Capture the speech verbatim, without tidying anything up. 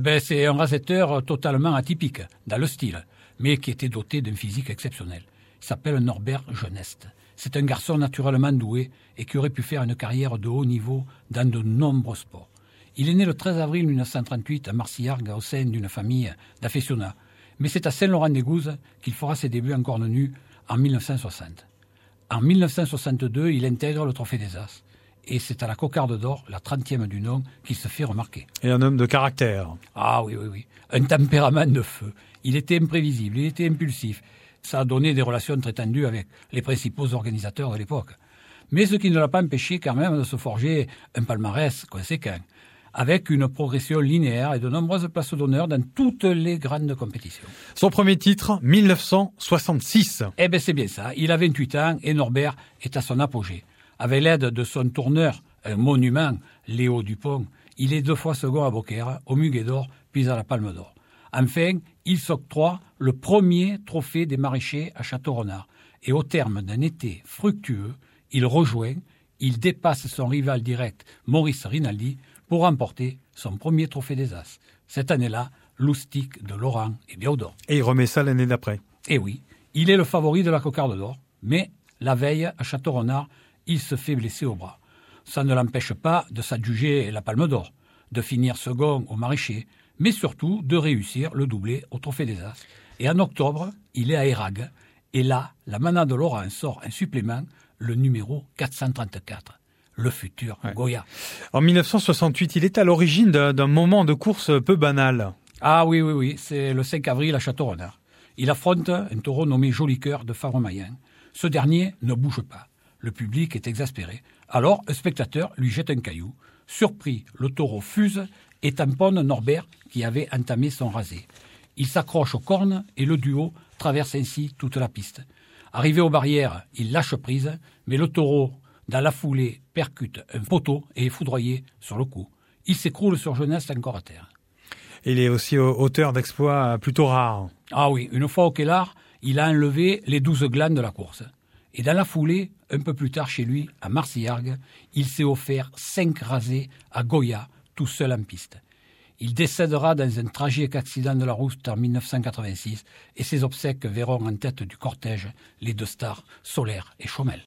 ben, c'est un rasetteur totalement atypique dans le style, mais qui était doté d'un physique exceptionnel. Il s'appelle Norbert Geneste. C'est un garçon naturellement doué et qui aurait pu faire une carrière de haut niveau dans de nombreux sports. Il est né le treize avril mille neuf cent trente-huit à Marcillargues au sein d'une famille d'affectionnats. Mais c'est à Saint-Laurent-des-Gouzes qu'il fera ses débuts en corne nue en mille neuf cent soixante. En mille neuf cent soixante-deux, il intègre le Trophée des As. Et c'est à la Cocarde d'Or, la trentième du nom, qu'il se fait remarquer. Et un homme de caractère. Ah oui, oui, oui. Un tempérament de feu. Il était imprévisible, il était impulsif. Ça a donné des relations très tendues avec les principaux organisateurs de l'époque. Mais ce qui ne l'a pas empêché quand même de se forger un palmarès conséquent, avec une progression linéaire et de nombreuses places d'honneur dans toutes les grandes compétitions. Son premier titre, mille neuf cent soixante-six. Eh bien, c'est bien ça. Il a vingt-huit ans et Norbert est à son apogée. Avec l'aide de son tourneur, un monument, Léo Dupont, il est deux fois second à Beaucaire, au Muguet d'Or, puis à la Palme d'Or. Enfin, il s'octroie le premier trophée des maraîchers à Château-Renard. Et au terme d'un été fructueux, il rejoint, il dépasse son rival direct, Maurice Rinaldi, pour remporter son premier trophée des As. Cette année-là, Loustic de Laurent est bien au d'or. Et il remet ça l'année d'après. Eh oui, il est le favori de la Cocarde d'Or, mais la veille, à Château-Renard, il se fait blesser au bras. Ça ne l'empêche pas de s'adjuger la Palme d'Or, de finir second au maraîcher, mais surtout de réussir le doublé au Trophée des As. Et en octobre, il est à Eyragues, et là, la manade de Laurent sort un supplément, le numéro quatre cent trente-quatre. Le futur ouais. Goya. En mille neuf cent soixante-huit, il est à l'origine d'un, d'un moment de course peu banal. Ah oui, oui, oui, c'est le cinq avril à Château-Renard. Il affronte un taureau nommé Joli Cœur de Fabre-Mayen. Ce dernier ne bouge pas. Le public est exaspéré. Alors, un spectateur lui jette un caillou. Surpris, le taureau fuse et tamponne Norbert qui avait entamé son rasé. Il s'accroche aux cornes et le duo traverse ainsi toute la piste. Arrivé aux barrières, il lâche prise, mais le taureau, dans la foulée, percute un poteau et est foudroyé sur le coup. Il s'écroule sur Geneste encore à terre. Il est aussi auteur d'exploits plutôt rares. Ah oui, une fois au Kellar, il a enlevé les douze glands de la course. Et dans la foulée, un peu plus tard chez lui, à Marcillargues, il s'est offert cinq rasés à Goya, tout seul en piste. Il décédera dans un tragique accident de la route en mille neuf cent quatre-vingt-six et ses obsèques verront en tête du cortège les deux stars, Solaire et Chaumel.